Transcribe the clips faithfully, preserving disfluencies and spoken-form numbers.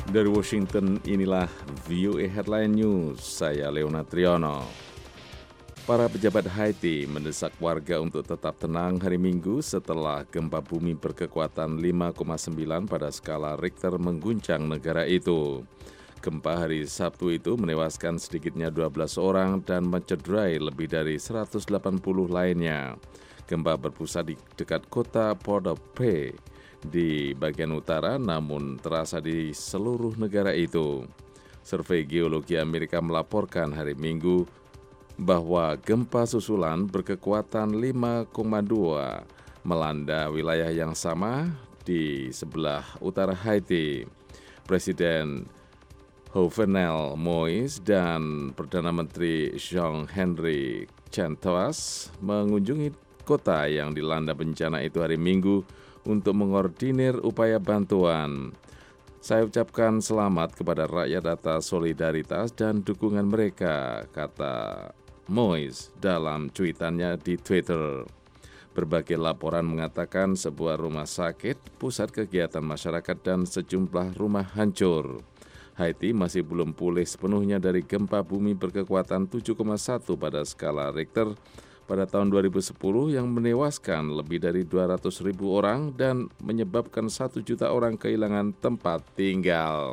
Dari Washington, inilah V O A Headline News, saya Leona Triyono. Para pejabat Haiti mendesak warga untuk tetap tenang hari Minggu setelah gempa bumi berkekuatan lima koma sembilan pada skala Richter mengguncang negara itu. Gempa hari Sabtu itu menewaskan sedikitnya dua belas orang dan mencederai lebih dari seratus delapan puluh lainnya. Gempa berpusat di dekat kota Port-au-Prince di bagian utara, namun terasa di seluruh negara itu. Survei Geologi Amerika melaporkan hari Minggu bahwa gempa susulan berkekuatan lima koma dua melanda wilayah yang sama di sebelah utara Haiti. Presiden Jovenel Moïse dan Perdana Menteri Jean-Henri Chantois mengunjungi kota yang dilanda bencana itu hari Minggu untuk mengordinir upaya bantuan. Saya ucapkan selamat kepada rakyat atas solidaritas dan dukungan mereka, kata Moïse dalam cuitannya di Twitter. Berbagai laporan mengatakan sebuah rumah sakit, pusat kegiatan masyarakat, dan sejumlah rumah hancur. Haiti masih belum pulih sepenuhnya dari gempa bumi berkekuatan tujuh koma satu pada skala Richter pada tahun dua ribu sepuluh yang menewaskan lebih dari dua ratus ribu orang dan menyebabkan satu juta orang kehilangan tempat tinggal.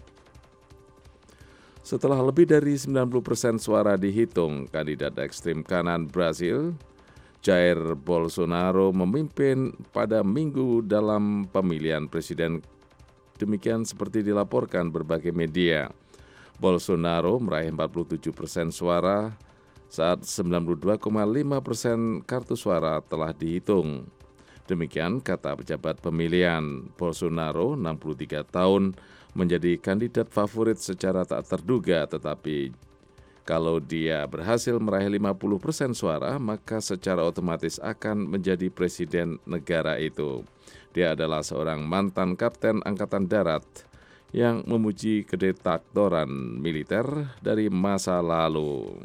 Setelah lebih dari sembilan puluh persen suara dihitung, kandidat ekstrem kanan Brasil, Jair Bolsonaro, memimpin pada Minggu dalam pemilihan presiden. Demikian seperti dilaporkan berbagai media. Bolsonaro meraih empat puluh tujuh persen suara saat sembilan puluh dua koma lima persen kartu suara telah dihitung. Demikian kata pejabat pemilihan. Bolsonaro, enam puluh tiga tahun, menjadi kandidat favorit secara tak terduga, tetapi kalau dia berhasil meraih lima puluh persen suara, maka secara otomatis akan menjadi presiden negara itu. Dia adalah seorang mantan kapten Angkatan Darat yang memuji kediktatoran militer dari masa lalu.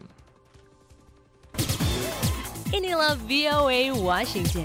Inilah V O A Washington.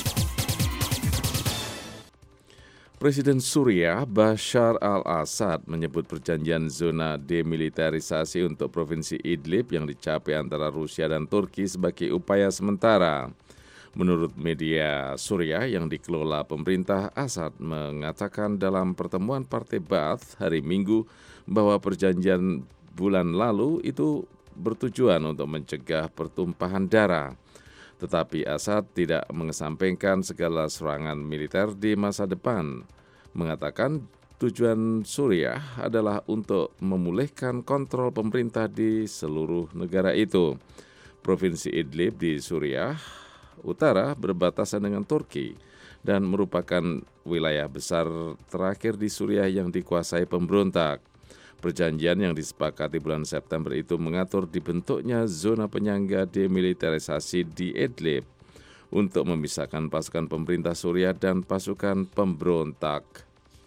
Presiden Suriah Bashar al-Assad menyebut perjanjian zona demilitarisasi untuk Provinsi Idlib yang dicapai antara Rusia dan Turki sebagai upaya sementara. Menurut media Suriah yang dikelola pemerintah, Assad mengatakan dalam pertemuan Partai Ba'ath hari Minggu bahwa perjanjian bulan lalu itu bertujuan untuk mencegah pertumpahan darah. Tetapi Assad tidak mengesampingkan segala serangan militer di masa depan, mengatakan tujuan Suriah adalah untuk memulihkan kontrol pemerintah di seluruh negara itu. Provinsi Idlib di Suriah Utara berbatasan dengan Turki dan merupakan wilayah besar terakhir di Suriah yang dikuasai pemberontak. Perjanjian yang disepakati bulan September itu mengatur dibentuknya zona penyangga demilitarisasi di Idlib untuk memisahkan pasukan pemerintah Suriah dan pasukan pemberontak.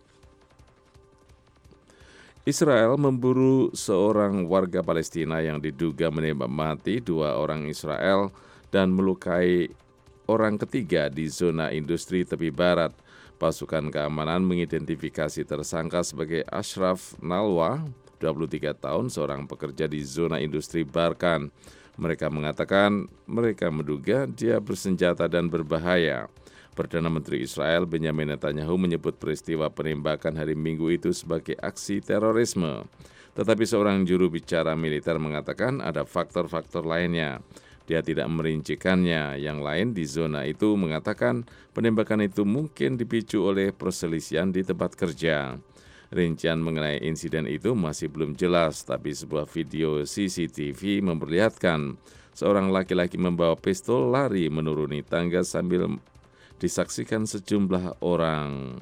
Israel memburu seorang warga Palestina yang diduga menembak mati dua orang Israel dan melukai orang ketiga di zona industri tepi barat. Pasukan keamanan mengidentifikasi tersangka sebagai Ashraf Nalwa, dua puluh tiga tahun, seorang pekerja di zona industri Barkan. Mereka mengatakan mereka menduga dia bersenjata dan berbahaya. Perdana Menteri Israel Benjamin Netanyahu menyebut peristiwa penembakan hari Minggu itu sebagai aksi terorisme. Tetapi seorang juru bicara militer mengatakan ada faktor-faktor lainnya. Dia tidak merincikannya. Yang lain di zona itu mengatakan penembakan itu mungkin dipicu oleh perselisihan di tempat kerja. Rincian mengenai insiden itu masih belum jelas, tapi sebuah video C C T V memperlihatkan seorang laki-laki membawa pistol lari menuruni tangga sambil disaksikan sejumlah orang.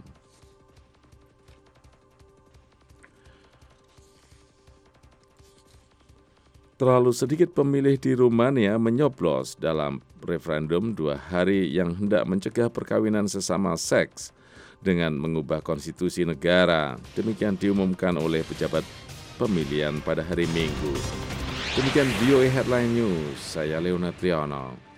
Terlalu sedikit pemilih di Rumania menyoblos dalam referendum dua hari yang hendak mencegah perkawinan sesama seks dengan mengubah konstitusi negara. Demikian diumumkan oleh pejabat pemilihan pada hari Minggu. Demikian V O A Headline News, saya Leona Triyono.